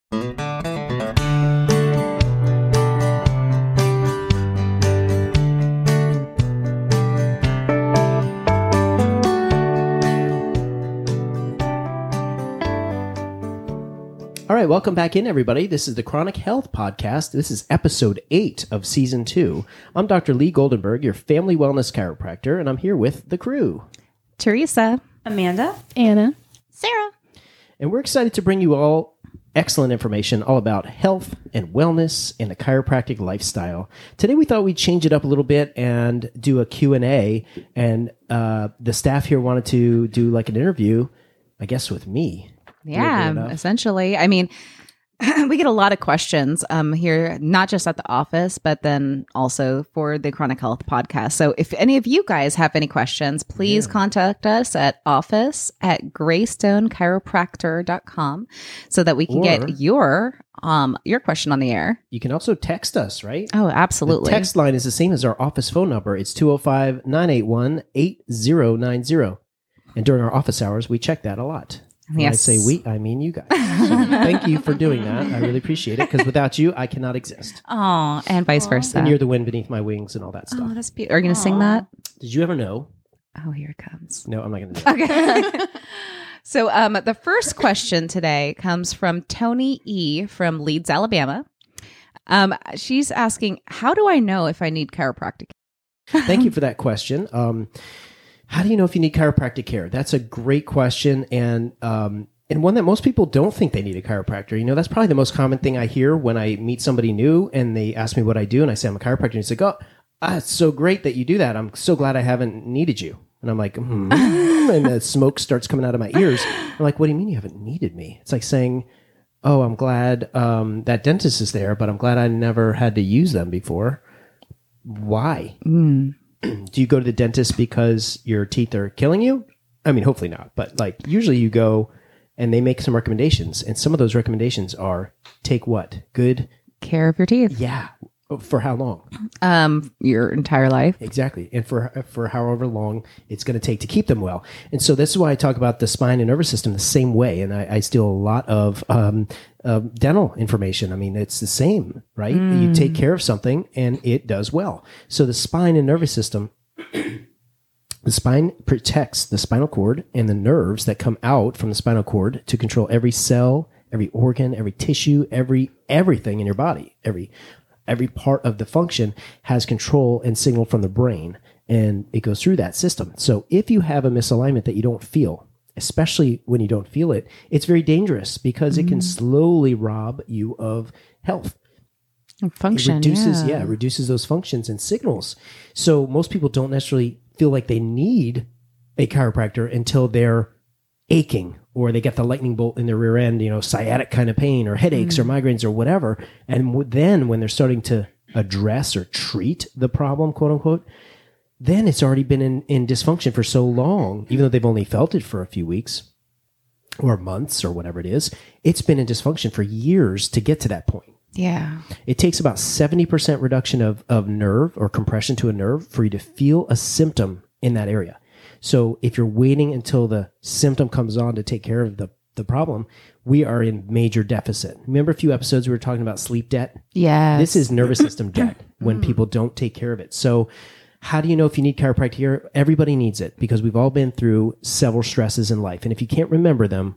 All right, welcome back in, everybody. This is the Chronic Health Podcast. This is episode 8 of season 2. I'm Dr. Lee Goldenberg, your family wellness chiropractor, and I'm here with the crew. Teresa, Amanda, Anna, Sarah. And we're excited to bring you all excellent information all about health and wellness and the chiropractic lifestyle. Today we thought we'd change it up a little bit and do a Q&A, and the staff here wanted to do like an interview, I guess, with me. Yeah, essentially. I mean, we get a lot of questions here, not just at the office, but then also for the Chronic Health Podcast. So if any of you guys have any questions, please contact us at office@greystonechiropractor.com so that we can get your question on the air. You can also text us, right? Oh, absolutely. The text line is the same as our office phone number. It's 205-981-8090. And during our office hours, we check that a lot. When I say we, I mean you guys. So thank you for doing that. I really appreciate it, because without you, I cannot exist. Oh, and vice versa. And you're the wind beneath my wings and all that stuff. Oh, that's beautiful. Are you going to sing that? Did you ever know? Oh, here it comes. No, I'm not going to do it. Okay. So the first question today comes from Tony E. from Leeds, Alabama. She's asking, how do I know if I need chiropractic? Thank you for that question. How do you know if you need chiropractic care? That's a great question, and one that most people don't think they need a chiropractor. You know, that's probably the most common thing I hear when I meet somebody new and they ask me what I do, and I say I'm a chiropractor, and he's like, oh, it's so great that you do that. I'm so glad I haven't needed you. And I'm like, and the smoke starts coming out of my ears. I'm like, what do you mean you haven't needed me? It's like saying, oh, I'm glad that dentist is there, but I'm glad I never had to use them before. Why? Do you go to the dentist because your teeth are killing you? I mean, hopefully not. But like usually you go and they make some recommendations. And some of those recommendations are take what? Good care of your teeth. Yeah. For how long? Your entire life. Exactly. And for however long it's going to take to keep them well. And so this is why I talk about the spine and nervous system the same way. And I steal a lot of dental information. I mean, it's the same, right? You take care of something and it does well. So the spine and nervous system, the spine protects the spinal cord and the nerves that come out from the spinal cord to control every cell, every organ, every tissue, everything in your body. Every part of the function has control and signal from the brain, and it goes through that system. So if you have a misalignment that you don't feel, especially when you don't feel it, it's very dangerous because it can slowly rob you of health. Function, it reduces those functions and signals. So most people don't necessarily feel like they need a chiropractor until they're aching, or they get the lightning bolt in their rear end, sciatic kind of pain or headaches or migraines or whatever. And then when they're starting to address or treat the problem, quote unquote, then it's already been in dysfunction for so long, even though they've only felt it for a few weeks or months or whatever it is, it's been in dysfunction for years to get to that point. Yeah. It takes about 70% reduction of nerve or compression to a nerve for you to feel a symptom in that area. So if you're waiting until the symptom comes on to take care of the problem, we are in major deficit. Remember a few episodes we were talking about sleep debt? Yes. This is nervous system debt when people don't take care of it. So how do you know if you need chiropractic care? Everybody needs it because we've all been through several stresses in life. And if you can't remember them,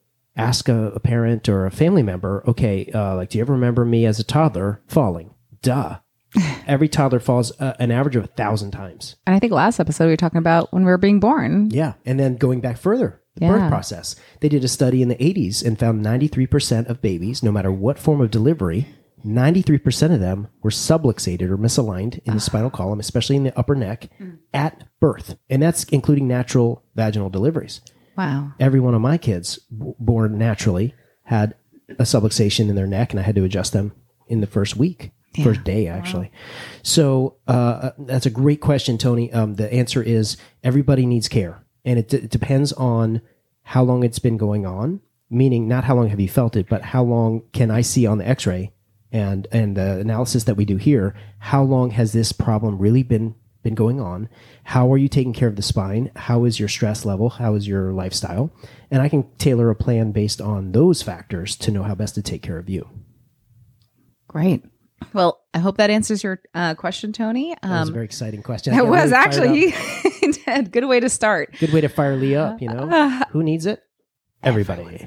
ask a parent or a family member, okay, do you ever remember me as a toddler falling? Duh. Every toddler falls an average of 1,000 times. And I think last episode we were talking about when we were being born. Yeah. And then going back further, the birth process. They did a study in the 80s and found 93% of babies, no matter what form of delivery, 93% of them were subluxated or misaligned in the spinal column, especially in the upper neck, at birth. And that's including natural vaginal deliveries. Wow. Every one of my kids born naturally had a subluxation in their neck, and I had to adjust them in the first week. Yeah. First day, actually. Wow. So that's a great question, Tony. The answer is everybody needs care. And it depends on how long it's been going on, meaning not how long have you felt it, but how long can I see on the x-ray and the analysis that we do here, how long has this problem really been been going on? How are you taking care of the spine? How is your stress level? How is your lifestyle? And I can tailor a plan based on those factors to know how best to take care of you. Great. Well, I hope that answers your question, Tony. That was a very exciting question. That was actually a good way to start. Good way to fire Lee up, Who needs it? Everybody.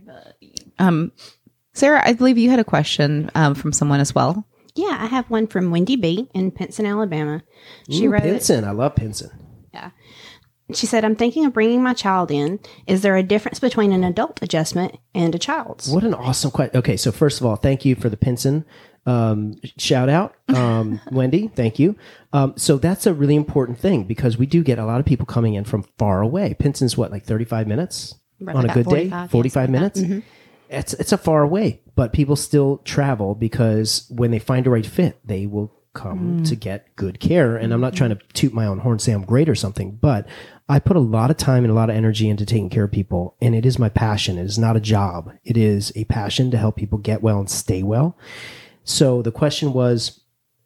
Sarah, I believe you had a question from someone as well. Yeah, I have one from Wendy B. in Pinson, Alabama. She wrote Pinson. I love Pinson. Yeah. She said, I'm thinking of bringing my child in. Is there a difference between an adult adjustment and a child's? What an awesome question. Okay, so first of all, thank you for the Pinson shout out. Wendy, thank you. So that's a really important thing because we do get a lot of people coming in from far away. Pinson's what, like 35 minutes on a good day? 45 minutes? Mm-hmm. It's a far away, but people still travel because when they find a right fit, they will come to get good care. And I'm not trying to toot my own horn, say I'm great or something, but I put a lot of time and a lot of energy into taking care of people. And it is my passion. It is not a job. It is a passion to help people get well and stay well. So the question was,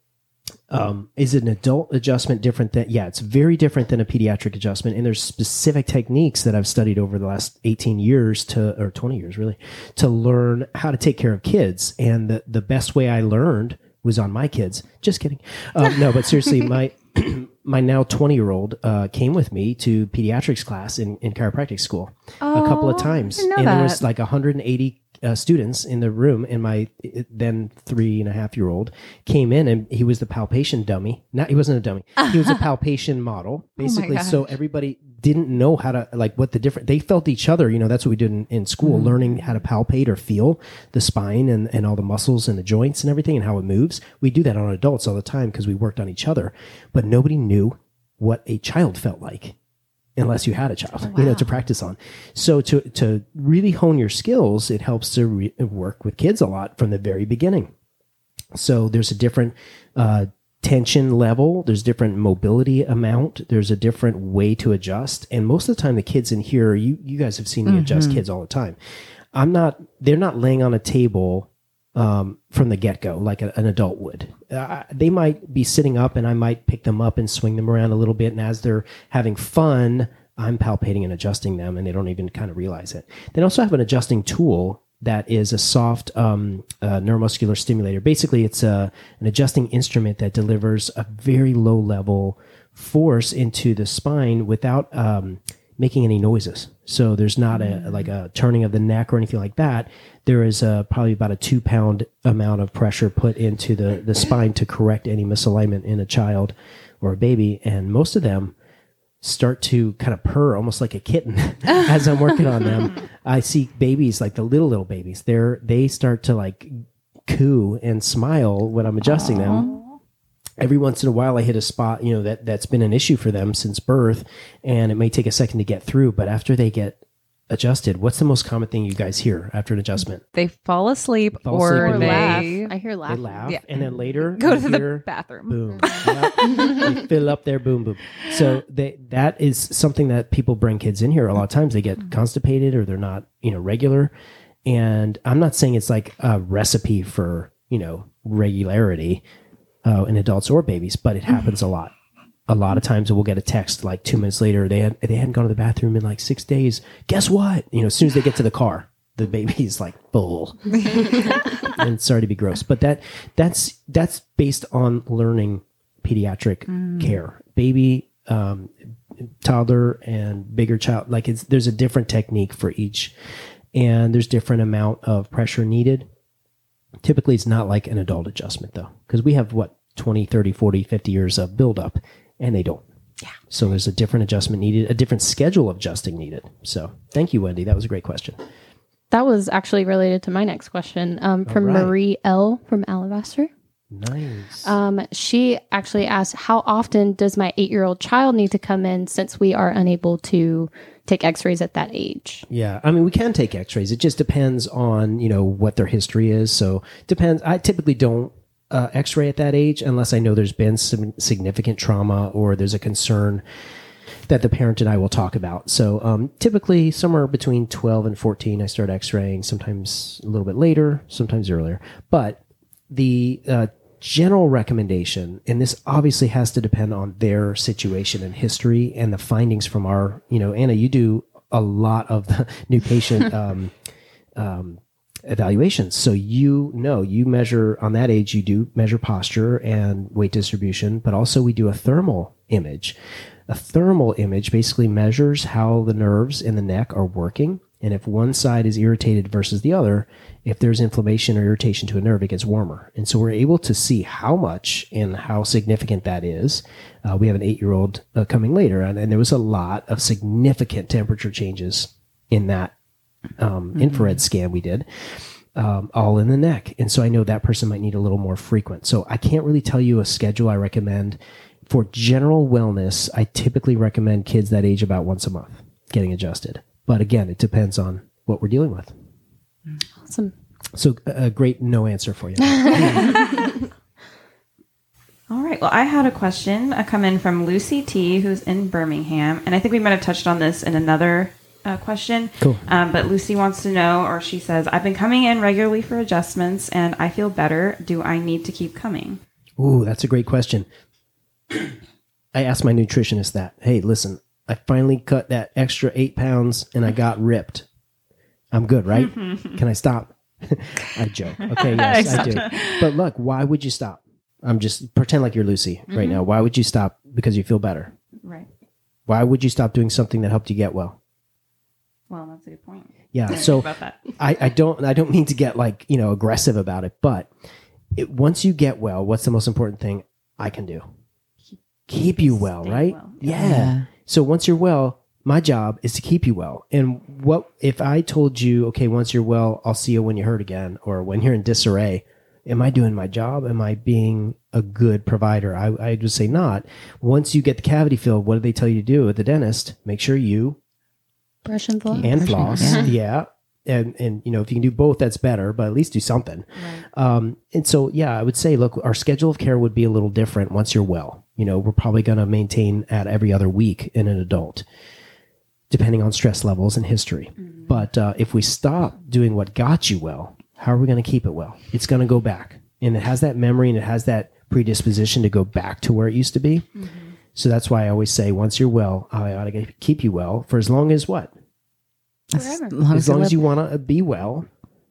is an adult adjustment different than, it's very different than a pediatric adjustment. And there's specific techniques that I've studied over the last 18 years or 20 years really, to learn how to take care of kids. And the best way I learned was on my kids. Just kidding. No, but seriously, my now 20-year-old came with me to pediatrics class in chiropractic school a couple of times. And there was like 180 students in the room, and my then 3.5-year-old came in, and he was the palpation dummy. He wasn't a dummy. He was a palpation model, basically. So everybody didn't know how to, like, what the different, they felt each other. That's what we did in school, learning how to palpate or feel the spine and all the muscles and the joints and everything and how it moves. We do that on adults all the time because we worked on each other, but nobody knew what a child felt like. Unless you had a child, to practice on. So to really hone your skills, it helps to work with kids a lot from the very beginning. So there's a different tension level. There's different mobility amount. There's a different way to adjust. And most of the time, the kids in here, you guys have seen me adjust kids all the time. They're not laying on a table from the get-go like an adult would. They might be sitting up and I might pick them up and swing them around a little bit, and as they're having fun, I'm palpating and adjusting them, and they don't even kind of realize it. They also have an adjusting tool that is a soft neuromuscular stimulator. Basically, it's an adjusting instrument that delivers a very low-level force into the spine without making any noises. So there's not a turning of the neck or anything like that. There is probably about a 2-pound amount of pressure put into the spine to correct any misalignment in a child or a baby. And most of them start to kind of purr almost like a kitten as I'm working on them. I see babies, like the little babies, they start to like coo and smile when I'm adjusting them. Every once in a while I hit a spot, that's been an issue for them since birth, and it may take a second to get through, but after they get adjusted, what's the most common thing you guys hear after an adjustment? They fall asleep or they laugh. I hear laugh. They laugh, and then later go to the bathroom. Boom. They fill up their boom boom. So that is something that people bring kids in here a lot of times. They get constipated or they're not, regular. And I'm not saying it's like a recipe for, regularity in adults or babies, but it happens a lot. A lot of times we'll get a text like 2 minutes later, they hadn't gone to the bathroom in like 6 days. Guess what? As soon as they get to the car, the baby's like full. And sorry to be gross, but that's based on learning pediatric care. Baby, toddler, and bigger child, there's a different technique for each, and there's different amount of pressure needed. Typically, it's not like an adult adjustment though, because we have 20, 30, 40, 50 years of buildup, and they don't. Yeah. So there's a different adjustment needed, a different schedule of adjusting needed. So thank you, Wendy. That was a great question. That was actually related to my next question from Marie L. from Alabaster. Nice. She actually asked, how often does my 8-year-old child need to come in since we are unable to take x-rays at that age? Yeah. I mean, we can take x-rays. It just depends on, what their history is. So depends. I typically don't x-ray at that age unless I know there's been some significant trauma or there's a concern that the parent and I will talk about. So typically somewhere between 12 and 14, I start x-raying, sometimes a little bit later, sometimes earlier. But the general recommendation, and this obviously has to depend on their situation and history and the findings from our, Anna, you do a lot of the new patient evaluations. So you measure on that age, you do measure posture and weight distribution, but also we do a thermal image. A thermal image basically measures how the nerves in the neck are working. And if one side is irritated versus the other, if there's inflammation or irritation to a nerve, it gets warmer. And so we're able to see how much and how significant that is. We have an 8-year-old coming later, and there was a lot of significant temperature changes in that infrared scan we did, all in the neck. And so I know that person might need a little more frequent. So I can't really tell you a schedule I recommend. For general wellness, I typically recommend kids that age about once a month getting adjusted. But again, it depends on what we're dealing with. Awesome. So a great no answer for you. All right. Well, I had a question come in from Lucy T, who's in Birmingham. And I think we might have touched on this in another question. Cool. But Lucy wants to know, or she says, I've been coming in regularly for adjustments and I feel better. Do I need to keep coming? Ooh, that's a great question. I asked my nutritionist that. Hey, listen, I finally cut that extra 8 pounds and I got ripped. I'm good, right? Can I stop? I joke. Okay, yes, I do. But look, why would you stop? I'm just pretend like you're Lucy right now. Why would you stop? Because you feel better. Right. Why would you stop doing something that helped you get well? Well, that's a good point. Yeah. So About that. I don't mean to get aggressive about it, but once you get well, what's the most important thing I can do? Keep you well, right? Well. Yeah. So once you're well, my job is to keep you well. And what if I told you, okay, once you're well, I'll see you when you hurt again, or when you're in disarray? Am I doing my job? Am I being a good provider? I would say not. Once you get the cavity filled, what do they tell you to do at the dentist? Make sure you Brush and floss. and floss. Yeah. And if you can do both, that's better, but at least do something. Right. And so, yeah, I would say, look, our schedule of care would be a little different once you're well. We're probably going to maintain at every other week in an adult, depending on stress levels and history. Mm-hmm. But if we stop doing what got you well, how are we going to keep it well? It's going to go back. And it has that memory and it has that predisposition to go back to where it used to be. Mm-hmm. So that's why I always say, once you're well, I ought to keep you well for as long as what? Forever. As long as you want to be well.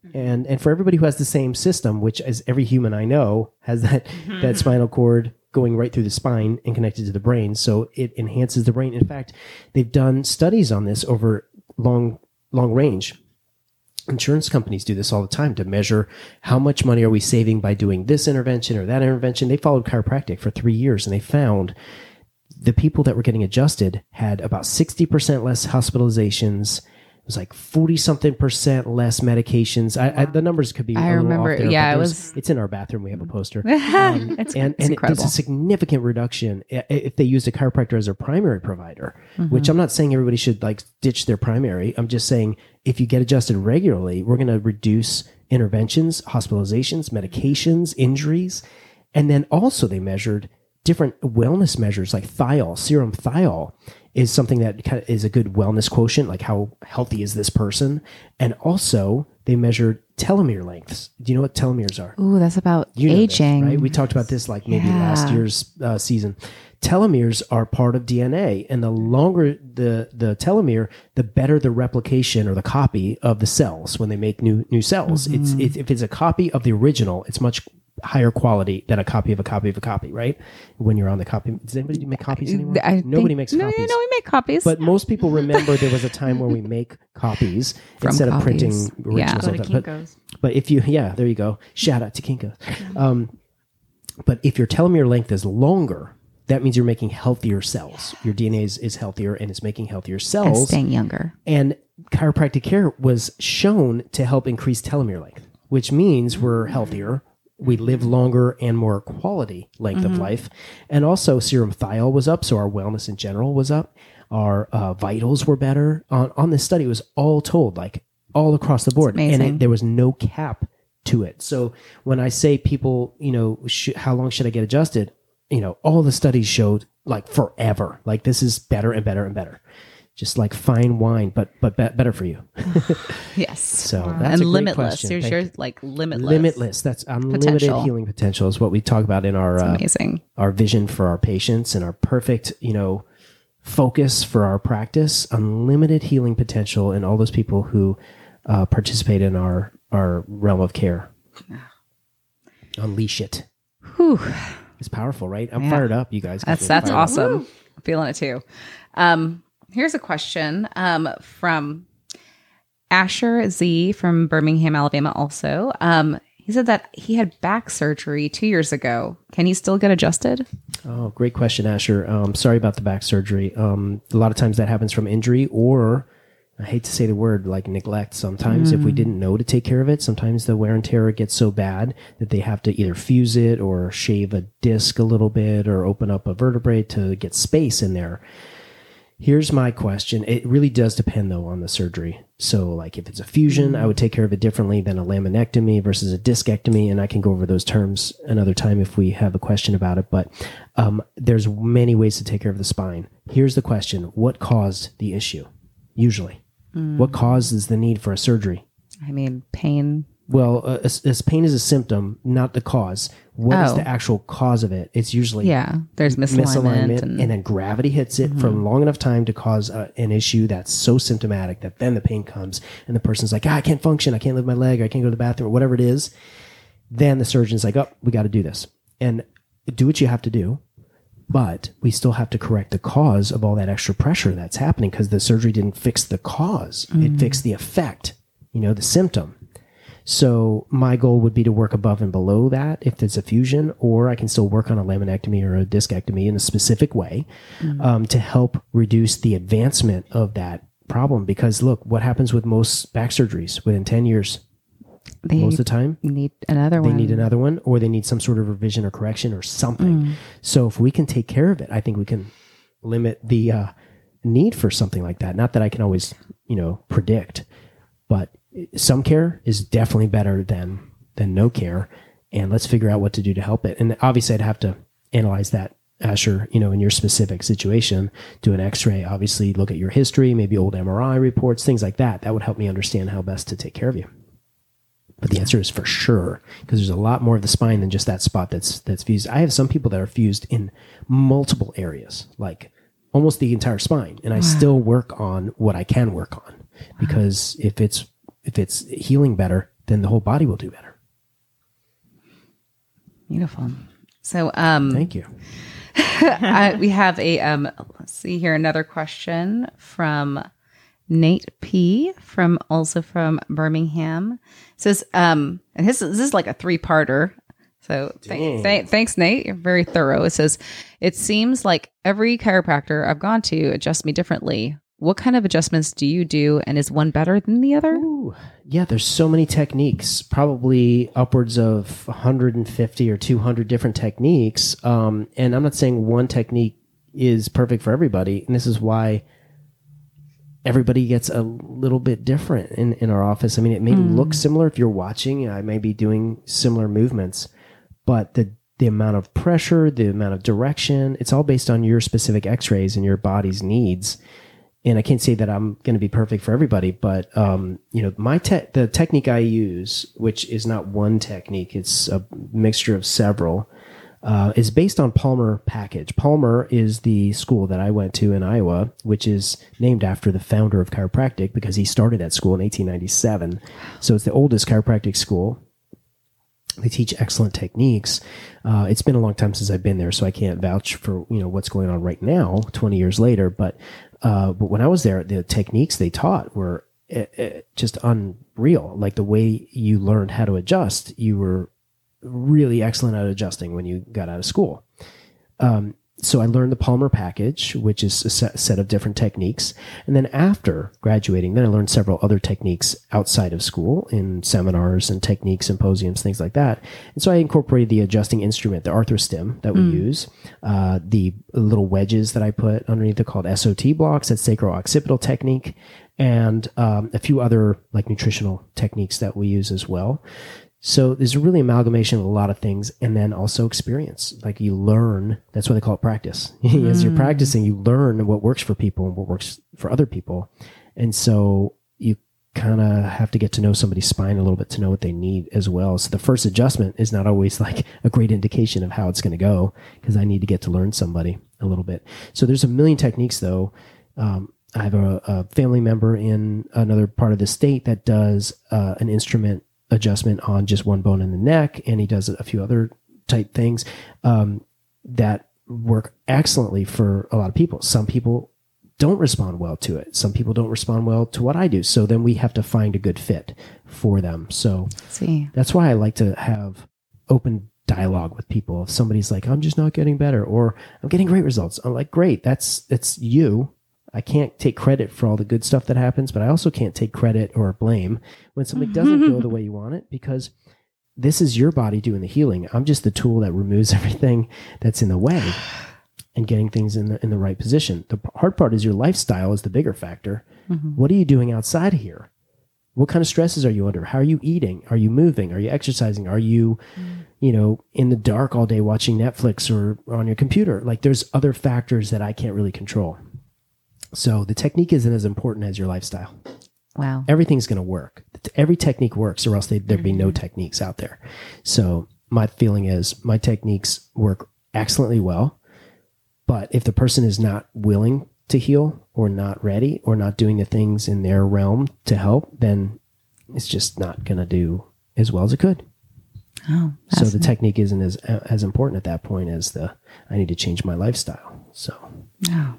And for everybody who has the same system, which as every human I know has that spinal cord going right through the spine and connected to the brain. So it enhances the brain. In fact, they've done studies on this over long range. Insurance companies do this all the time to measure how much money are we saving by doing this intervention or that intervention. They followed chiropractic for 3 years and they found the people that were getting adjusted had about 60% less hospitalizations. It was like 40-something% less medications. The numbers could be. I remember. Off there, yeah, it's in our bathroom. We have a poster. It's incredible. It's a significant reduction if they used a chiropractor as their primary provider. Which I'm not saying everybody should ditch their primary. I'm just saying if you get adjusted regularly, we're going to reduce interventions, hospitalizations, medications, injuries, and then also they measured different wellness measures like thiol, serum thiol is something that kind of is a good wellness quotient, like how healthy is this person? And also they measured telomere lengths. Do you know what telomeres are? Ooh, that's about You know this, aging. right? We talked about this maybe last year's season. Telomeres are part of DNA, and the longer the telomere, the better the replication or the copy of the cells when they make new cells. It's if it's a copy of the original, it's much higher quality than a copy of a copy of a copy, right? When you're on the copy. Does anybody make copies anymore? Nobody makes copies. No, we make copies. But most people remember there was a time where we make copies instead of printing originals. Yeah. Go to Kinko's. But if you, there you go. Shout out to Kinko's. But if your telomere length is longer, that means you're making healthier cells. Your DNA is healthier and it's making healthier cells. And staying younger. And chiropractic care was shown to help increase telomere length, which means we're healthier. We live longer and more quality length of life. And also serum thiol was up. So our wellness in general was up. Our vitals were better. On this study, it was all told, all across the board. And there was no cap to it. So when I say people, how long should I get adjusted? All the studies showed forever. This is better and better and better. just like fine wine, but better for you. Yes. So that's And a great limitless. question. Yours, Thank yours you. like limitless. Limitless. That's unlimited Potential. healing potential is what we talk about in our Amazing. our vision for our patients and our perfect, focus for our practice. Unlimited healing potential in all those people who participate in our realm of care. Unleash it. Whew. It's powerful, right? I'm Yeah. fired up, you guys. That's Fired up. awesome. I'm feeling it too. Here's a question from Asher Z from Birmingham, Alabama. Also, he said that he had back surgery 2 years ago. Can he still get adjusted? Oh, great question, Asher. Sorry about the back surgery. A lot of times that happens from injury, or I hate to say the word, like neglect. Sometimes if we didn't know to take care of it, sometimes the wear and tear gets so bad that they have to either fuse it or shave a disc a little bit or open up a vertebrae to get space in there. Here's my question. It really does depend, though, on the surgery. So, like, if it's a fusion, I would take care of it differently than a laminectomy versus a discectomy, and I can go over those terms another time if we have a question about it. But there's many ways to take care of the spine. Here's the question. What caused the issue, usually? What causes the need for a surgery? I mean, pain. Well, pain is a symptom, not the cause. What is the actual cause of it? It's usually There's misalignment. and then gravity hits it for a long enough time to cause an issue that's so symptomatic that then the pain comes and the person's like, I can't function, I can't lift my leg, I can't go to the bathroom, or whatever it is. Then the surgeon's like, oh, we got to do this. And do what you have to do, but we still have to correct the cause of all that extra pressure that's happening because the surgery didn't fix the cause. It fixed the effect, the symptom. So my goal would be to work above and below that if it's a fusion, or I can still work on a laminectomy or a discectomy in a specific way to help reduce the advancement of that problem. Because look, what happens with most back surgeries within 10 years? Most of the time, need another one. they need another one, or they need some sort of revision or correction or something. So if we can take care of it, I think we can limit the need for something like that. Not that I can always, predict, but some care is definitely better than no care. And let's figure out what to do to help it. And obviously I'd have to analyze that, Asher, in your specific situation, do an x-ray, obviously look at your history, maybe old MRI reports, things like that. That would help me understand how best to take care of you. But the answer is for sure, because there's a lot more of the spine than just that spot that's fused. I have some people that are fused in multiple areas, like almost the entire spine. And I still work on what I can work on, because if it's healing better, then the whole body will do better. Beautiful. So, Thank you. we have a, let's see here, another question from Nate P. from Birmingham. It says, and this is like a 3-parter. So thanks, Nate. You're very thorough. It says, it seems like every chiropractor I've gone to adjusts me differently. What kind of adjustments do you do, and is one better than the other? Ooh, yeah, there's so many techniques, probably upwards of 150 or 200 different techniques. And I'm not saying one technique is perfect for everybody. And this is why everybody gets a little bit different in our office. I mean, it may look similar if you're watching. I may be doing similar movements, but the amount of pressure, the amount of direction, it's all based on your specific x-rays and your body's needs. And I can't say that I'm going to be perfect for everybody, but the technique I use, which is not one technique, it's a mixture of several, is based on Palmer package. Palmer is the school that I went to in Iowa, which is named after the founder of chiropractic because he started that school in 1897. So it's the oldest chiropractic school. They teach excellent techniques. It's been a long time since I've been there, so I can't vouch for what's going on right now, 20 years later. But when I was there, the techniques they taught were just unreal. Like the way you learned how to adjust, you were really excellent at adjusting when you got out of school. So I learned the Palmer package, which is a set of different techniques. And then after graduating, then I learned several other techniques outside of school in seminars and technique symposiums, things like that. And so I incorporated the adjusting instrument, the ArthroStim that we use, the little wedges that I put underneath it called SOT blocks, that's sacro-occipital technique, and a few other like nutritional techniques that we use as well. So there's really amalgamation of a lot of things, and then also experience. Like you learn, that's why they call it practice. As you're practicing, you learn what works for people and what works for other people. And so you kind of have to get to know somebody's spine a little bit to know what they need as well. So the first adjustment is not always like a great indication of how it's going to go, because I need to get to learn somebody a little bit. So there's a million techniques though. I have a family member in another part of the state that does an instrument adjustment on just one bone in the neck, and he does a few other type things that work excellently for a lot of people. Some people don't respond well to it. Some people don't respond well to what I do. So then we have to find a good fit for them. So that's why I like to have open dialogue with people. If somebody's like, I'm just not getting better, or I'm getting great results, I'm like, great, that's you. I can't take credit for all the good stuff that happens, but I also can't take credit or blame when something doesn't go the way you want it, because this is your body doing the healing. I'm just the tool that removes everything that's in the way and getting things in the right position. The hard part is your lifestyle is the bigger factor. What are you doing outside of here? What kind of stresses are you under? How are you eating? Are you moving? Are you exercising? Are you, in the dark all day watching Netflix or on your computer? Like there's other factors that I can't really control. So the technique isn't as important as your lifestyle. Wow. Everything's going to work. Every technique works, or else there'd be no techniques out there. So my feeling is my techniques work excellently well. But if the person is not willing to heal, or not ready, or not doing the things in their realm to help, then it's just not going to do as well as it could. Oh, so the technique isn't as important at that point as I need to change my lifestyle. So. Oh.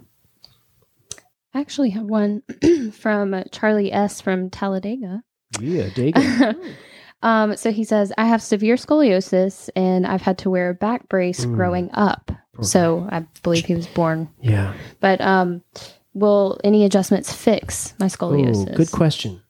I actually have one from Charlie S. from Talladega. Yeah, Daga. So he says, I have severe scoliosis and I've had to wear a back brace growing up. So I believe he was born. Yeah. But will any adjustments fix my scoliosis? Ooh, good question.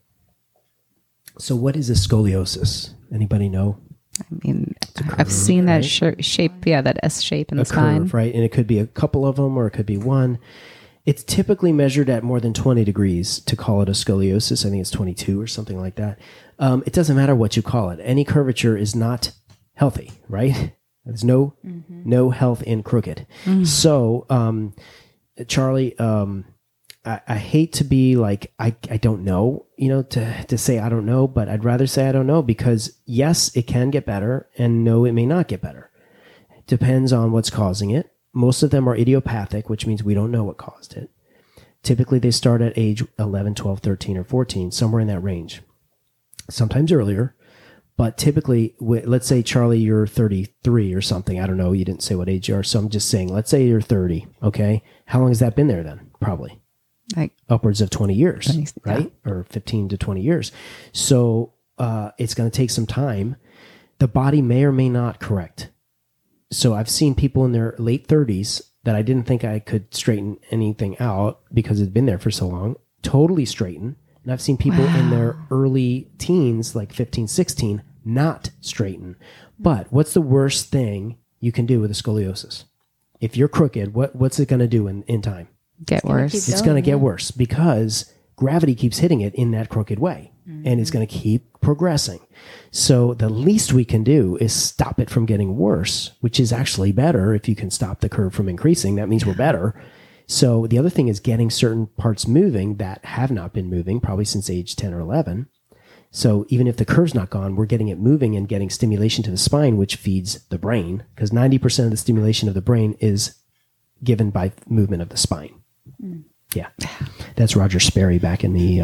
So what is a scoliosis? Anybody know? I mean, I've seen that shape, that S shape in the spine. Curve, right? And it could be a couple of them, or it could be one. It's typically measured at more than 20 degrees to call it a scoliosis. I think it's 22 or something like that. It doesn't matter what you call it. Any curvature is not healthy, right? There's no health in crooked. So, Charlie, I hate to be like, I don't know, to say I don't know, but I'd rather say I don't know, because yes, it can get better, and no, it may not get better. It depends on what's causing it. Most of them are idiopathic, which means we don't know what caused it. Typically, they start at age 11, 12, 13, or 14, somewhere in that range. Sometimes earlier, but typically, let's say, Charlie, you're 33 or something. I don't know. You didn't say what age you are, so I'm just saying, let's say you're 30, okay? How long has that been there then? Probably. Like upwards of 20 years, right? Or 15 to 20 years. So it's going to take some time. The body may or may not correct. So I've seen people in their late 30s that I didn't think I could straighten anything out because it's been there for so long, totally straighten. And I've seen people in their early teens, like 15, 16, not straighten. But what's the worst thing you can do with a scoliosis? If you're crooked, what's it going to do in time? Get worse. It's going to get worse because gravity keeps hitting it in that crooked way. And it's going to keep progressing. So the least we can do is stop it from getting worse, which is actually better. If you can stop the curve from increasing, that means we're better. So the other thing is getting certain parts moving that have not been moving probably since age 10 or 11. So even if the curve's not gone, we're getting it moving and getting stimulation to the spine, which feeds the brain, because 90% of the stimulation of the brain is given by movement of the spine. Yeah. That's Roger Sperry back in the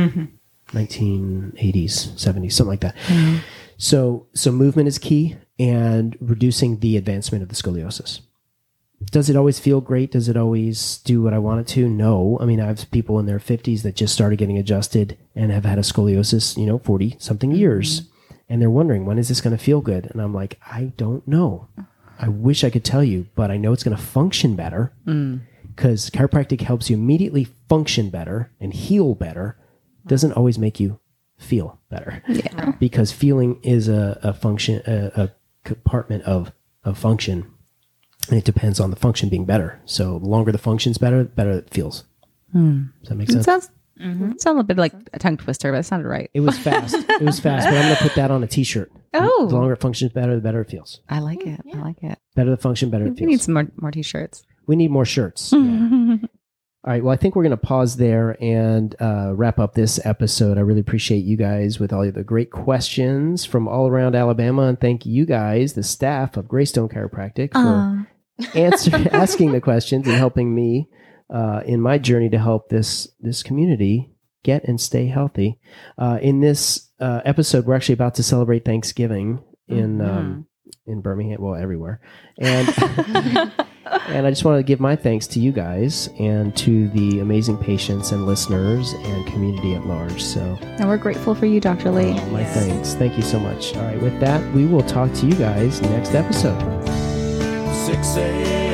1980s, 70s, something like that. So movement is key, and reducing the advancement of the scoliosis. Does it always feel great? Does it always do what I want it to? No. I mean, I have people in their 50s that just started getting adjusted and have had a scoliosis, 40 something years. And they're wondering, when is this going to feel good? And I'm like, I don't know. I wish I could tell you, but I know it's going to function better, because chiropractic helps you immediately function better and heal better. Doesn't always make you feel better. Yeah. Because feeling is a function, a compartment of function. And it depends on the function being better. So the longer the function's better, the better it feels. Does that make sense? Sound a bit like a tongue twister, but it sounded right. It was fast. It was fast, but I'm going to put that on a T-shirt. Oh. The longer it functions, better, the better it feels. I like it. I like it. Better the function, better it We need feels. some more t-shirts. We need more shirts. Yeah. All right. Well, I think we're going to pause there and wrap up this episode. I really appreciate you guys with all of the great questions from all around Alabama. And thank you guys, the staff of Greystone Chiropractic, for asking the questions and helping me in my journey to help this community get and stay healthy. In this episode, we're actually about to celebrate Thanksgiving in Birmingham, well, everywhere. And and I just want to give my thanks to you guys and to the amazing patients and listeners and community at large. So, And we're grateful for you, Dr. Lee. my thanks. Thank you so much. All right, with that, we will talk to you guys next episode. 6 a.m.